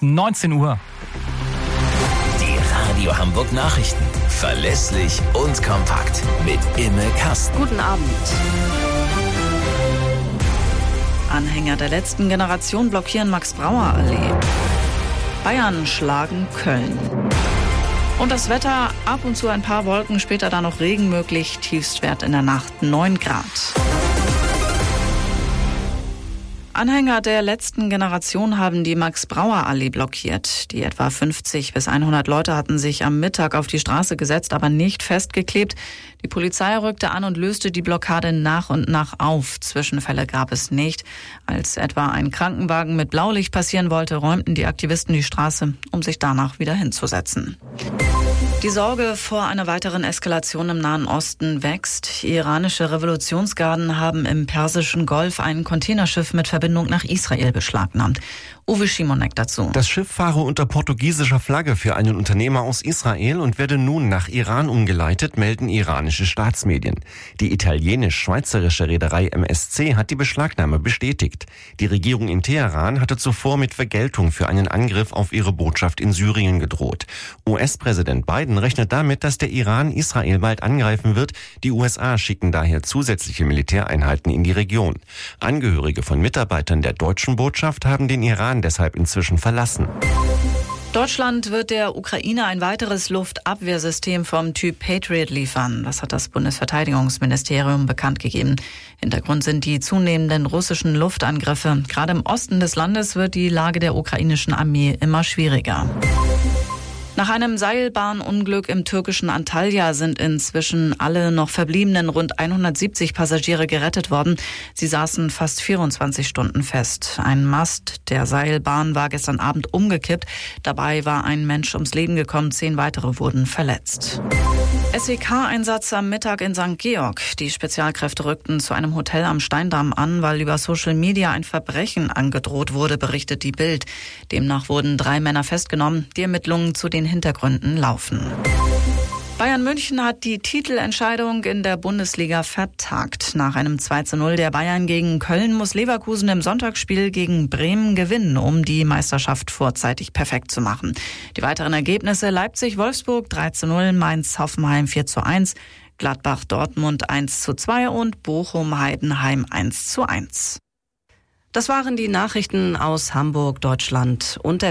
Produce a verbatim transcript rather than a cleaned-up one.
neunzehn Uhr. Die Radio Hamburg Nachrichten. Verlässlich und kompakt. Mit Imme Kasten. Guten Abend. Anhänger der letzten Generation blockieren Max-Brauer-Allee. Bayern schlagen Köln. Und das Wetter, ab und zu ein paar Wolken, später dann noch Regen möglich. Tiefstwert in der Nacht neun Grad. Anhänger der letzten Generation haben die Max-Brauer-Allee blockiert. Die etwa fünfzig bis hundert Leute hatten sich am Mittag auf die Straße gesetzt, aber nicht festgeklebt. Die Polizei rückte an und löste die Blockade nach und nach auf. Zwischenfälle gab es nicht. Als etwa ein Krankenwagen mit Blaulicht passieren wollte, räumten die Aktivisten die Straße, um sich danach wieder hinzusetzen. Die Sorge vor einer weiteren Eskalation im Nahen Osten wächst. Iranische Revolutionsgarden haben im Persischen Golf ein Containerschiff mit Verbindung nach Israel beschlagnahmt. Uwe Schimonek dazu. Das Schiff fahre unter portugiesischer Flagge für einen Unternehmer aus Israel und werde nun nach Iran umgeleitet, melden iranische Staatsmedien. Die italienisch-schweizerische Reederei M S C hat die Beschlagnahme bestätigt. Die Regierung in Teheran hatte zuvor mit Vergeltung für einen Angriff auf ihre Botschaft in Syrien gedroht. U S-Präsident Biden rechnet damit, dass der Iran Israel bald angreifen wird. Die U S A schicken daher zusätzliche Militäreinheiten in die Region. Angehörige von Mitarbeitern der deutschen Botschaft haben den Iran deshalb inzwischen verlassen. Deutschland wird der Ukraine ein weiteres Luftabwehrsystem vom Typ Patriot liefern. Das hat das Bundesverteidigungsministerium bekannt gegeben. Hintergrund sind die zunehmenden russischen Luftangriffe. Gerade im Osten des Landes wird die Lage der ukrainischen Armee immer schwieriger. Nach einem Seilbahnunglück im türkischen Antalya sind inzwischen alle noch verbliebenen rund hundertsiebzig Passagiere gerettet worden. Sie saßen fast vierundzwanzig Stunden fest. Ein Mast der Seilbahn war gestern Abend umgekippt. Dabei war ein Mensch ums Leben gekommen, zehn weitere wurden verletzt. S E K-Einsatz am Mittag in Sankt Georg. Die Spezialkräfte rückten zu einem Hotel am Steindamm an, weil über Social Media ein Verbrechen angedroht wurde, berichtet die Bild. Demnach wurden drei Männer festgenommen. Die Ermittlungen zu den Hintergründen laufen. Bayern München hat die Titelentscheidung in der Bundesliga vertagt. Nach einem zwei zu null der Bayern gegen Köln muss Leverkusen im Sonntagsspiel gegen Bremen gewinnen, um die Meisterschaft vorzeitig perfekt zu machen. Die weiteren Ergebnisse: Leipzig-Wolfsburg drei zu null, Mainz-Hoffenheim vier zu eins, Gladbach-Dortmund eins zu zwei und Bochum-Heidenheim eins zu eins. Das waren die Nachrichten aus Hamburg, Deutschland und der